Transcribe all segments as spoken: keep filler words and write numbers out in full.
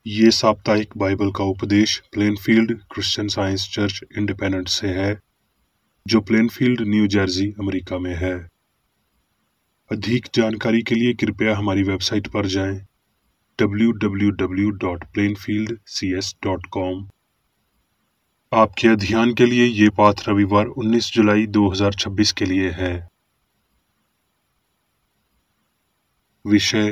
ये साप्ताहिक बाइबल का उपदेश Plainfield Christian Science Church independent से है, जो प्लेनफील्ड, न्यू जर्सी, अमेरिका में है। अधिक जानकारी के लिए कृपया हमारी वेबसाइट पर जाएं W W W dot Plainfield C S dot com. आपके अध्ययन के लिए ये पाठ रविवार उन्नीस जुलाई दो हज़ार छब्बीस के लिए है। विषय: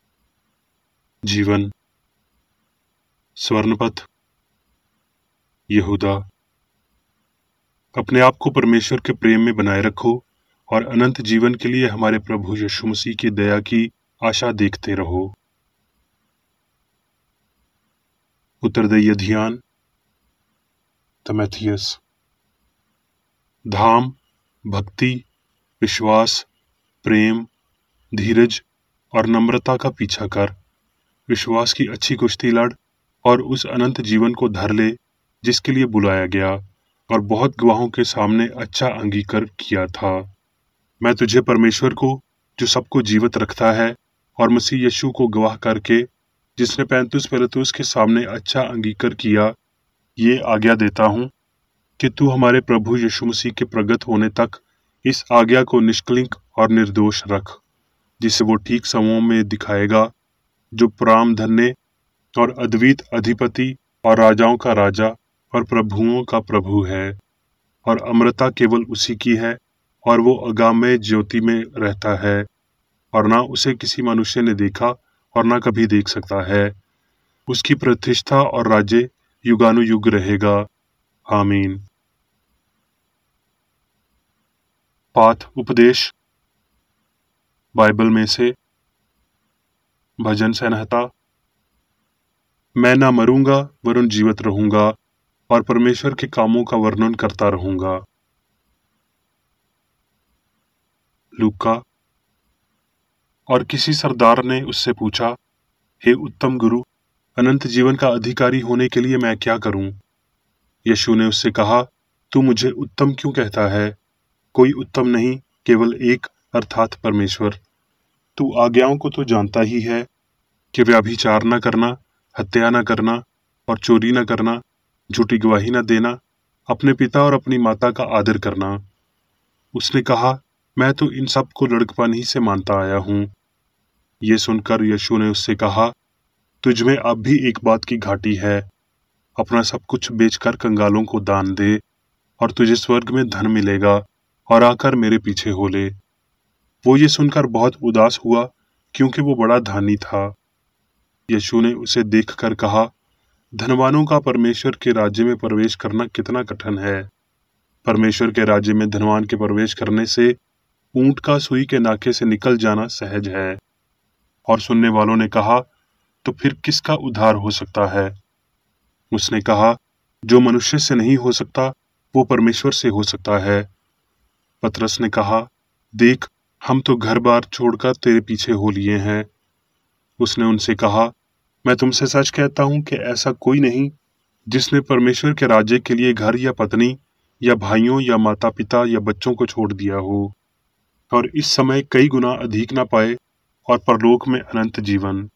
जीवन, स्वर्णपथ, यहूदा। अपने आप को परमेश्वर के प्रेम में बनाए रखो और अनंत जीवन के लिए हमारे प्रभु यीशु मसीह की दया की आशा देखते रहो। उत्तरदायी अध्ययन: तीमुथियुस। धाम, भक्ति, विश्वास, प्रेम, धीरज और नम्रता का पीछा कर, विश्वास की अच्छी कुश्ती लड़ और उस अनंत जीवन को धर ले जिसके लिए बुलाया गया और बहुत गवाहों के सामने अच्छा अंगीकार किया था। मैं तुझे परमेश्वर को, जो सबको जीवित रखता है, और मसीह यीशु को गवाह करके, जिसने पैंतुस पिलातुस के सामने अच्छा अंगीकार किया, ये आज्ञा देता हूँ कि तू हमारे प्रभु यीशु मसीह के प्रगट होने तक इस आज्ञा को निष्कलंक और निर्दोष रख, जिसे वो ठीक समय में दिखाएगा, जो परम धन्य और अद्वित अधिपति और राजाओं का राजा और प्रभुओं का प्रभु है, और अमरता केवल उसी की है, और वो अगामय ज्योति में रहता है, और ना उसे किसी मनुष्य ने देखा और ना कभी देख सकता है। उसकी प्रतिष्ठा और राज्य युगानुयुग रहेगा। आमीन। पाठ उपदेश बाइबल में से भजन संहिता। मैं ना मरूंगा वरन जीवित रहूंगा और परमेश्वर के कामों का वर्णन करता रहूंगा। लूका। और किसी सरदार ने उससे पूछा, हे उत्तम गुरु, अनंत जीवन का अधिकारी होने के लिए मैं क्या करूं? यीशु ने उससे कहा, तू मुझे उत्तम क्यों कहता है? कोई उत्तम नहीं, केवल एक, अर्थात परमेश्वर। तू आज्ञाओं को तो जानता ही है कि व्यभिचार न करना, हत्या न करना और चोरी न करना, झूठी गवाही न देना, अपने पिता और अपनी माता का आदर करना। उसने कहा, मैं तो इन सब को लड़कपन ही से मानता आया हूं। ये सुनकर यीशु ने उससे कहा, तुझ में अब भी एक बात की घाटी है। अपना सब कुछ बेचकर कंगालों को दान दे और तुझे स्वर्ग में धन मिलेगा, और आकर मेरे पीछे हो ले। वो ये सुनकर बहुत उदास हुआ, क्योंकि वो बड़ा धनी था। यीशु ने उसे देखकर कहा, धनवानों का परमेश्वर के राज्य में प्रवेश करना कितना कठिन है। परमेश्वर के राज्य में धनवान के प्रवेश करने से ऊंट का सुई के नाके से निकल जाना सहज है। और सुनने वालों ने कहा, तो फिर किसका उद्धार हो सकता है? उसने कहा, जो मनुष्य से नहीं हो सकता वो परमेश्वर से हो सकता है। पतरस ने कहा, देख, हम तो घर बार छोड़कर तेरे पीछे हो लिए हैं। उसने उनसे कहा, मैं तुमसे सच कहता हूं कि ऐसा कोई नहीं जिसने परमेश्वर के राज्य के लिए घर या पत्नी या भाइयों या माता पिता या बच्चों को छोड़ दिया हो, और इस समय कई गुना अधिक ना पाए और परलोक में अनंत जीवन।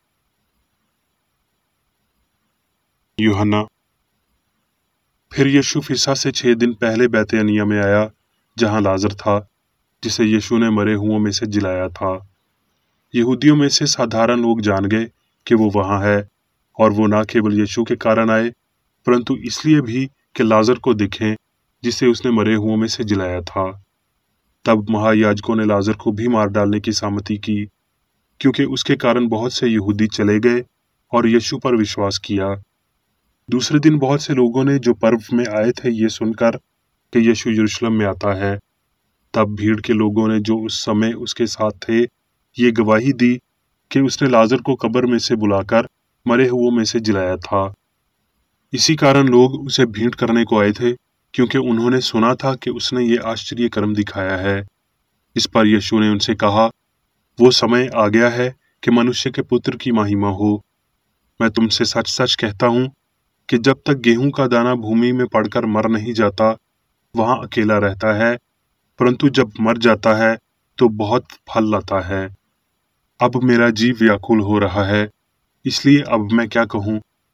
यूहन्ना। फिर यीशु फिसा से छह दिन पहले बैतनिय्याह में आया, जहां लाजर था, जिसे यीशु ने मरे हुओं में से जिलाया था। यहूदियों में से साधारण लोग जान गए कि वो वहां है, और वो ना केवल यीशु के कारण आए, परंतु इसलिए भी कि लाजर को देखें, जिसे उसने मरे हुओं में से जिलाया था। तब महायाजकों ने लाजर को भी मार डालने की सहमति की, क्योंकि उसके कारण बहुत से यहूदी चले गए और यीशु पर विश्वास किया। दूसरे दिन बहुत से लोगों ने, जो पर्व में आए थे, ये सुनकर कि यीशु यरूशलेम में आता है, तब भीड़ के लोगों ने, जो उस समय उसके साथ थे, ये गवाही दी कि उसने लाजर को कब्र में से बुलाकर मरे हुओं में से जिलाया था। इसी कारण लोग उसे भेंट करने को आए थे, क्योंकि उन्होंने सुना था कि उसने ये आश्चर्य कर्म दिखाया है। इस पर यीशु ने उनसे कहा, वो समय आ गया है कि मनुष्य के पुत्र की महिमा हो। मैं तुमसे सच सच कहता हूं कि जब तक गेहूं का दाना भूमि में पड़कर मर नहीं जाता, वहां अकेला रहता है, परंतु जब मर जाता है तो बहुत फल लाता है। अब मेरा जीव व्याकुल हो रहा है, इसलिए अब मैं क्या कहूं?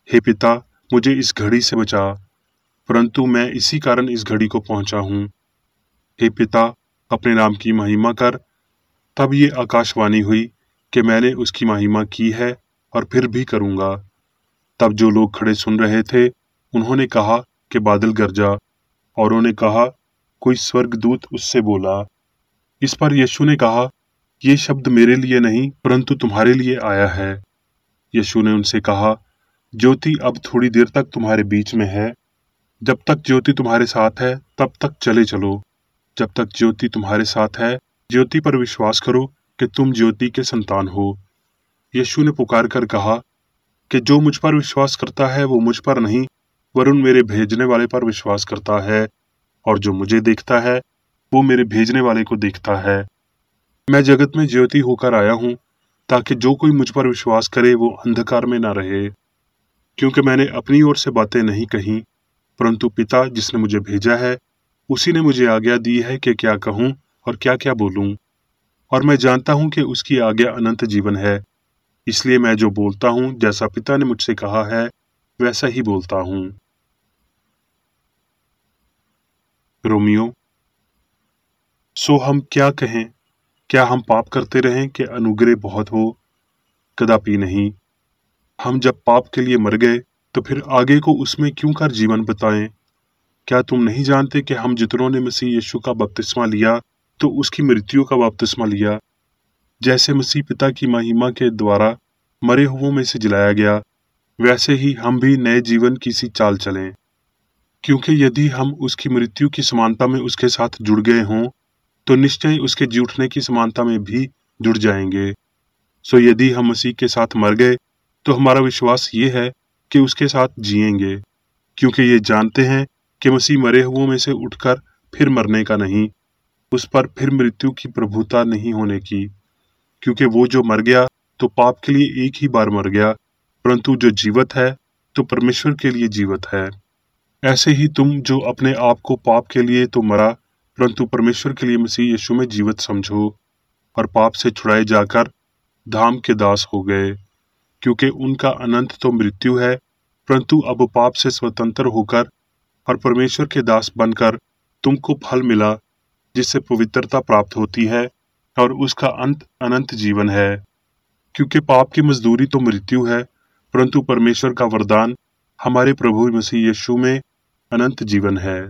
हे पिता, मुझे इस घड़ी से बचा, परंतु मैं इसी कारण इस घड़ी को पहुंचा हूं। हे पिता, अपने नाम की महिमा कर। तब ये आकाशवाणी हुई कि मैंने उसकी महिमा की है और फिर भी करूंगा। तब जो लोग खड़े सुन रहे थे उन्होंने कहा कि बादल गरजा, और उन्होंने कहा कोई स्वर्गदूत उससे बोला। इस पर यीशु ने कहा, ये शब्द मेरे लिए नहीं परंतु तुम्हारे लिए आया है। यीशु ने उनसे कहा, ज्योति अब थोड़ी देर तक तुम्हारे बीच में है। जब तक ज्योति तुम्हारे साथ है तब तक चले चलो। जब तक ज्योति तुम्हारे साथ है, ज्योति पर विश्वास करो कि तुम ज्योति के संतान हो। यीशु ने पुकार कर कहा कि जो मुझ पर विश्वास करता है वो मुझ पर नहीं वरुण मेरे भेजने वाले पर विश्वास करता है, और जो मुझे देखता है वो मेरे भेजने वाले को देखता है। मैं जगत में ज्योति होकर आया हूं ताकि जो कोई मुझ पर विश्वास करे वो अंधकार में ना रहे। क्योंकि मैंने अपनी ओर से बातें नहीं कही, परंतु पिता जिसने मुझे भेजा है उसी ने मुझे आज्ञा दी है कि क्या कहूं और क्या क्या बोलूं। और मैं जानता हूं कि उसकी आज्ञा अनंत जीवन है, इसलिए मैं जो बोलता हूं जैसा पिता ने मुझसे कहा है वैसा ही बोलता हूं। रोमियो। सो हम क्या कहें? क्या हम पाप करते रहें कि अनुग्रह बहुत हो? कदापि नहीं। हम जब पाप के लिए मर गए तो फिर आगे को उसमें क्यों कर जीवन बिताएं? क्या तुम नहीं जानते कि हम जितनों ने मसीह यीशु का बपतिस्मा लिया तो उसकी मृत्यु का बपतिस्मा लिया? जैसे मसीह पिता की महिमा के द्वारा मरे हुओं में से जिलाया गया, वैसे ही हम भी नए जीवन की सी चाल चलें। क्योंकि यदि हम उसकी मृत्यु की समानता में उसके साथ जुड़ गए हों तो निश्चय उसके जी उठने की समानता में भी जुड़ जाएंगे। सो यदि हम मसीह के साथ मर गए तो हमारा विश्वास ये है कि उसके साथ जिएंगे, क्योंकि ये जानते हैं कि मसीह मरे हुओं में से उठकर फिर मरने का नहीं, उस पर फिर मृत्यु की प्रभुता नहीं होने की। क्योंकि वो जो मर गया तो पाप के लिए एक ही बार मर गया, परंतु जो जीवित है तो परमेश्वर के लिए जीवित है। ऐसे ही तुम जो अपने आप को पाप के लिए तो मरा परंतु परमेश्वर के लिए मसीह यीशु में जीवित समझो, और पाप से छुड़ाए जाकर धाम के दास हो गए। क्योंकि उनका अनंत तो मृत्यु है, परंतु अब पाप से स्वतंत्र होकर और परमेश्वर के दास बनकर तुमको फल मिला जिससे पवित्रता प्राप्त होती है, और उसका अंत अनंत जीवन है। क्योंकि पाप की मजदूरी तो मृत्यु है, परंतु परमेश्वर का वरदान हमारे प्रभु मसीह यीशु में अनंत जीवन है।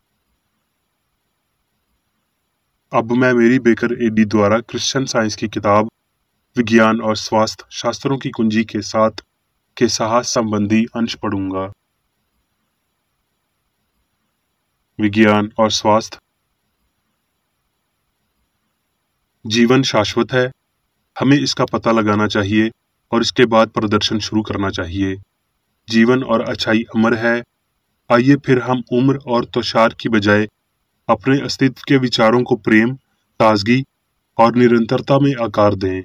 अब मैं मेरी बेकर एडी द्वारा क्रिश्चियन साइंस की किताब विज्ञान और स्वास्थ्य शास्त्रों की कुंजी के साथ के साहस संबंधी अंश पढ़ूंगा। विज्ञान और स्वास्थ्य। जीवन शाश्वत है, हमें इसका पता लगाना चाहिए और इसके बाद प्रदर्शन शुरू करना चाहिए। जीवन और अच्छाई अमर है, आइए फिर हम उम्र और तुषार की बजाय अपने अस्तित्व के विचारों को प्रेम, ताजगी और निरंतरता में आकार दें।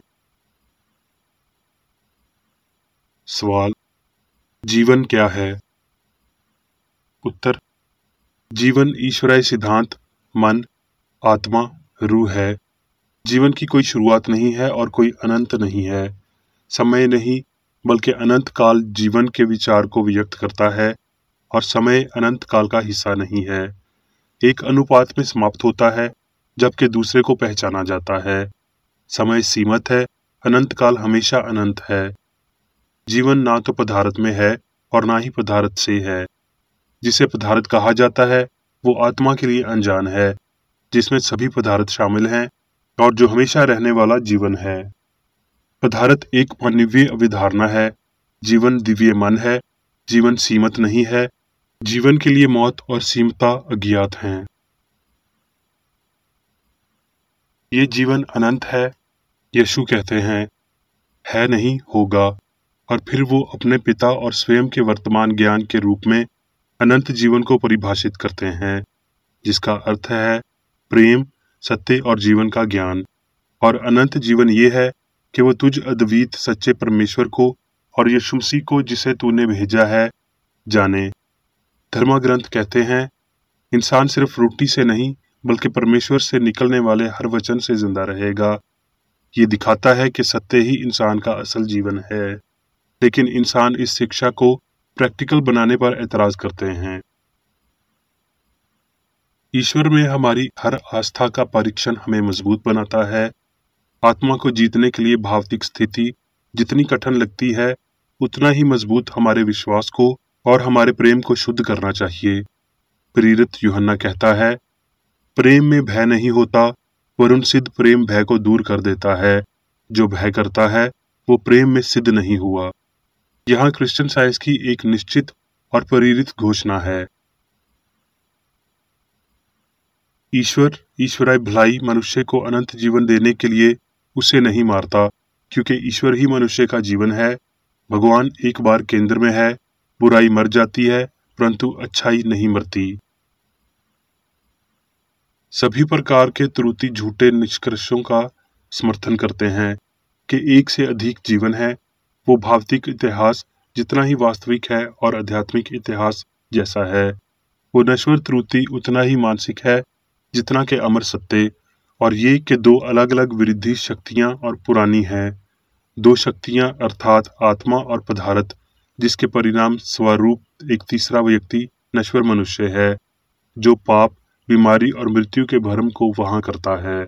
सवाल, जीवन क्या है? उत्तर, जीवन ईश्वरीय सिद्धांत, मन, आत्मा, रूह है। जीवन की कोई शुरुआत नहीं है और कोई अनंत नहीं है। समय नहीं बल्कि अनंत काल जीवन के विचार को व्यक्त करता है, और समय अनंत काल का हिस्सा नहीं है। एक अनुपात में समाप्त होता है जबकि दूसरे को पहचाना जाता है। समय सीमित है, अनंत काल हमेशा अनंत है। जीवन ना तो पदार्थ में है और ना ही पदार्थ से है। जिसे पदार्थ कहा जाता है वो आत्मा के लिए अनजान है, जिसमें सभी पदार्थ शामिल हैं और जो हमेशा रहने वाला जीवन है। पदार्थ एक मानवीय अवधारणा है, जीवन दिव्य मन है। जीवन सीमित नहीं है, जीवन के लिए मौत और सीमता अज्ञात हैं। ये जीवन अनंत है, यीशु कहते हैं, है नहीं होगा, और फिर वो अपने पिता और स्वयं के वर्तमान ज्ञान के रूप में अनंत जीवन को परिभाषित करते हैं, जिसका अर्थ है प्रेम, सत्य और जीवन का ज्ञान। और अनंत जीवन ये है कि वो तुझ अद्वित सच्चे परमेश्वर को और यीशु मसीह को जिसे तूने भेजा है जाने। धर्मग्रंथ कहते हैं, इंसान सिर्फ रोटी से नहीं बल्कि परमेश्वर से निकलने वाले हर वचन से जिंदा रहेगा। ये दिखाता है कि सत्य ही इंसान का असल जीवन है, लेकिन इंसान इस शिक्षा को प्रैक्टिकल बनाने पर एतराज करते हैं। ईश्वर में हमारी हर आस्था का परीक्षण हमें मजबूत बनाता है। आत्मा को जीतने के लिए भौतिक स्थिति जितनी कठिन लगती है, उतना ही मजबूत हमारे विश्वास को और हमारे प्रेम को शुद्ध करना चाहिए। प्रेरित यूहन्ना कहता है, प्रेम में भय नहीं होता, वरुण सिद्ध प्रेम भय को दूर कर देता है। जो भय करता है वो प्रेम में सिद्ध नहीं हुआ। यहाँ क्रिश्चियन साइंस की एक निश्चित और प्रेरित घोषणा है। ईश्वर ईश्वराय भलाई मनुष्य को अनंत जीवन देने के लिए उसे नहीं मारता, क्योंकि ईश्वर ही मनुष्य का जीवन है। भगवान एक बार केंद्र में है, बुराई मर जाती है परंतु अच्छाई नहीं मरती। सभी प्रकार के त्रुटि झूठे निष्कर्षों का समर्थन करते हैं कि एक से अधिक जीवन है। वो भौतिक इतिहास जितना ही वास्तविक है और आध्यात्मिक इतिहास जैसा है। वो नश्वर त्रुटि उतना ही मानसिक है जितना के अमर सत्य, और ये कि दो अलग अलग विरोधी शक्तियां और पुरानी हैं। दो शक्तियां अर्थात आत्मा और पदार्थ, जिसके परिणाम स्वरूप एक तीसरा व्यक्ति नश्वर मनुष्य है, जो पाप, बीमारी और मृत्यु के भ्रम को वहां करता है।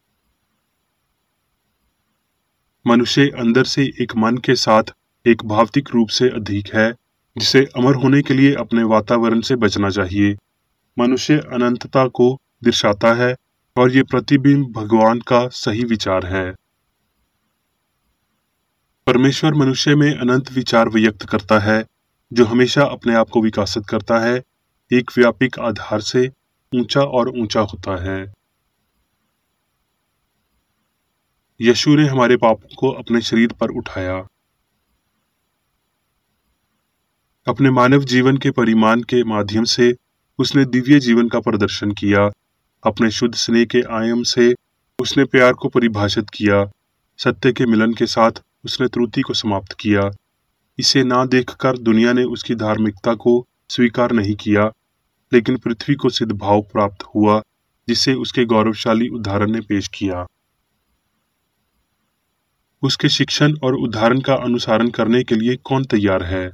मनुष्य अंदर से एक मन के साथ एक भौतिक रूप से अधिक है, जिसे अमर होने के लिए अपने वातावरण से बचना चाहिए। मनुष्य अनंतता को दर्शाता है और ये प्रतिबिंब भगवान का सही विचार है। परमेश्वर मनुष्य में अनंत विचार व्यक्त करता है, जो हमेशा अपने आप को विकसित करता है, एक व्यापक आधार से ऊंचा और ऊंचा होता है। यीशु ने हमारे पापों को अपने शरीर पर उठाया। अपने मानव जीवन के परिमाण के माध्यम से उसने दिव्य जीवन का प्रदर्शन किया। अपने शुद्ध स्नेह के आयाम से उसने प्यार को परिभाषित किया। सत्य के मिलन के साथ उसने त्रुटि को समाप्त किया। इसे ना देखकर दुनिया ने उसकी धार्मिकता को स्वीकार नहीं किया, लेकिन पृथ्वी को सिद्ध भाव प्राप्त हुआ, जिसे उसके गौरवशाली उदाहरण ने पेश किया। उसके शिक्षण और उदाहरण का अनुसरण करने के लिए कौन तैयार है?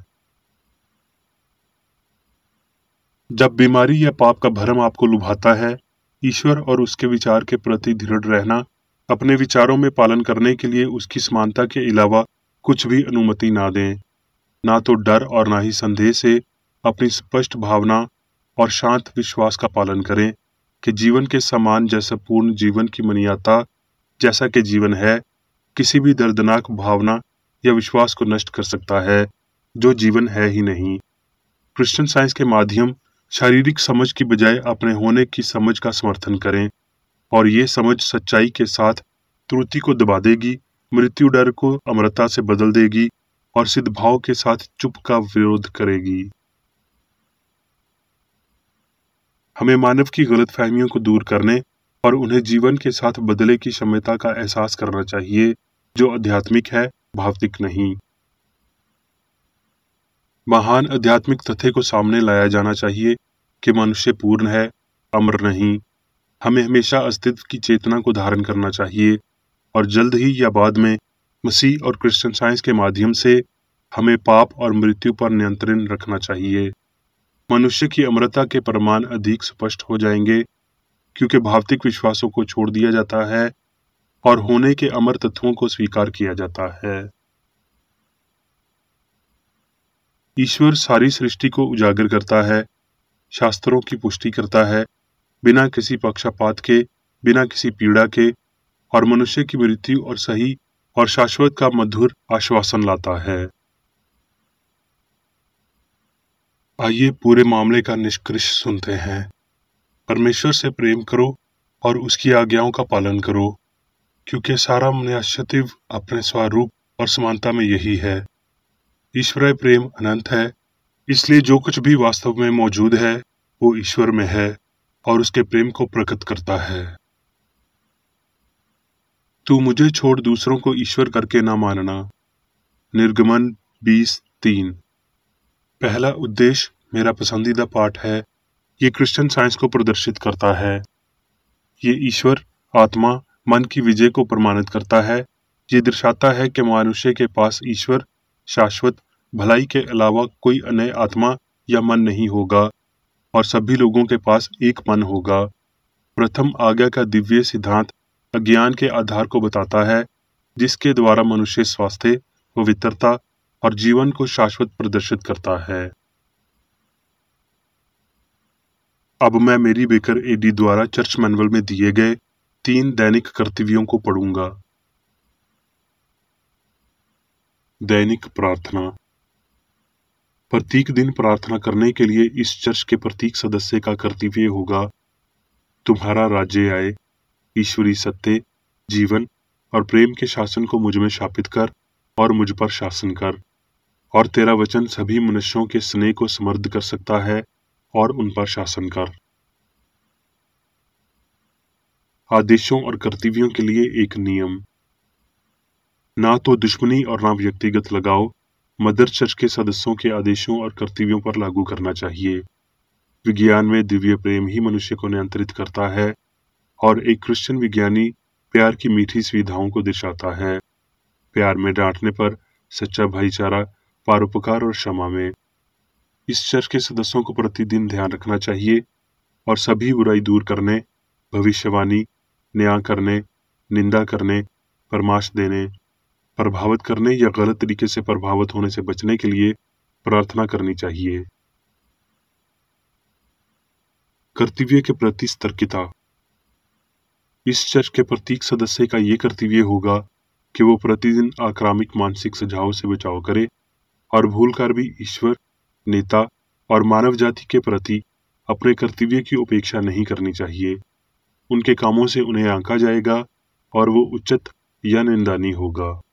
जब बीमारी या पाप का भ्रम आपको लुभाता है, ईश्वर और उसके विचार के प्रति दृढ़ रहना, अपने विचारों में पालन करने के लिए उसकी समानता के अलावा कुछ भी अनुमति ना दें। ना तो डर और ना ही संदेह से अपनी स्पष्ट भावना और शांत विश्वास का पालन करें कि जीवन के समान जैसा पूर्ण जीवन की मान्यता जैसा कि जीवन है, किसी भी दर्दनाक भावना या विश्वास को नष्ट कर सकता है जो जीवन है ही नहीं। क्रिश्चियन साइंस के माध्यम शारीरिक समझ की बजाय अपने होने की समझ का समर्थन करें, और ये समझ सच्चाई के साथ त्रुटि को दबा देगी, मृत्यु डर को अमरता से बदल देगी और सिद्धभाव के साथ चुप का विरोध करेगी। हमें मानव की गलतफहमियों को दूर करने और उन्हें जीवन के साथ बदले की क्षमता का एहसास करना चाहिए, जो आध्यात्मिक है, भौतिक नहीं। महान आध्यात्मिक तथ्य को सामने लाया जाना चाहिए कि मनुष्य पूर्ण है, अमर नहीं। हमें हमेशा अस्तित्व की चेतना को धारण करना चाहिए, और जल्द ही या बाद में मसीह और क्रिश्चियन साइंस के माध्यम से हमें पाप और मृत्यु पर नियंत्रण रखना चाहिए। मनुष्य की अमरता के प्रमाण अधिक स्पष्ट हो जाएंगे, क्योंकि भौतिक विश्वासों को छोड़ दिया जाता है और होने के अमर तत्वों को स्वीकार किया जाता है। ईश्वर सारी सृष्टि को उजागर करता है, शास्त्रों की पुष्टि करता है, बिना किसी पक्षपात के, बिना किसी पीड़ा के, और मनुष्य की मृत्यु और सही और शाश्वत का मधुर आश्वासन लाता है। आइए पूरे मामले का निष्कर्ष सुनते हैं। परमेश्वर से प्रेम करो और उसकी आज्ञाओं का पालन करो, क्योंकि सारा मनुष्यत्व अपने स्वरूप और समानता में यही है। ईश्वरीय प्रेम अनंत है, इसलिए जो कुछ भी वास्तव में मौजूद है वो ईश्वर में है और उसके प्रेम को प्रकट करता है। तू मुझे छोड़ दूसरों को ईश्वर करके ना मानना। निर्गमन बीस तीन। पहला उद्देश्य मेरा पसंदीदा पाठ है। ये क्रिश्चियन साइंस को प्रदर्शित करता है। ये ईश्वर आत्मा मन की विजय को प्रमाणित करता है। ये दर्शाता है कि मनुष्य के पास ईश्वर शाश्वत भलाई के अलावा कोई अन्य आत्मा या मन नहीं होगा और सभी लोगों के पास एक मन होगा। प्रथम आज्ञा का दिव्य सिद्धांत अज्ञान के आधार को बताता है, जिसके द्वारा मनुष्य स्वास्थ्य, पवित्रता और जीवन को शाश्वत प्रदर्शित करता है। अब मैं मेरी बेकर एडी द्वारा चर्च मैनुअल में दिए गए तीन दैनिक कर्तव्यों को पढ़ूंगा। दैनिक प्रार्थना। प्रत्येक दिन प्रार्थना करने के लिए इस चर्च के प्रत्येक सदस्य का कर्तव्य होगा, तुम्हारा राज्य आए, ईश्वरीय सत्य, जीवन और प्रेम के शासन को मुझ में शापित कर और मुझ पर शासन कर, और तेरा वचन सभी मनुष्यों के स्नेह को समृद्ध कर सकता है और उन पर शासन कर। आदेशों और कर्तव्यों के लिए एक नियम। ना तो दुश्मनी और ना व्यक्तिगत लगाव मदर चर्च के सदस्यों के आदेशों और कर्तव्यों पर लागू करना चाहिए। विज्ञान में दिव्य प्रेम ही मनुष्य को नियंत्रित करता है और एक क्रिश्चियन विज्ञानी प्यार की मीठी सुविधाओं को दर्शाता है। प्यार में डांटने पर, सच्चा भाईचारा, परोपकार और क्षमा में। इस चर्च के सदस्यों को प्रतिदिन ध्यान रखना चाहिए और सभी बुराई दूर करने, भविष्यवाणी, न्याय करने, निंदा करने, परामर्श देने, प्रभावित करने या गलत तरीके से प्रभावित होने से बचने के लिए प्रार्थना करनी चाहिए। कर्तव्य के प्रति सतर्कता। इस चर्च के प्रत्येक सदस्य का ये कर्तव्य होगा कि वो प्रतिदिन आक्रामक मानसिक सजाओं से बचाव करे और भूलकर भी ईश्वर, नेता और मानव जाति के प्रति अपने कर्तव्य की उपेक्षा नहीं करनी चाहिए। उनके कामों से उन्हें आंका जाएगा और वो उचित या निंदनीय होगा।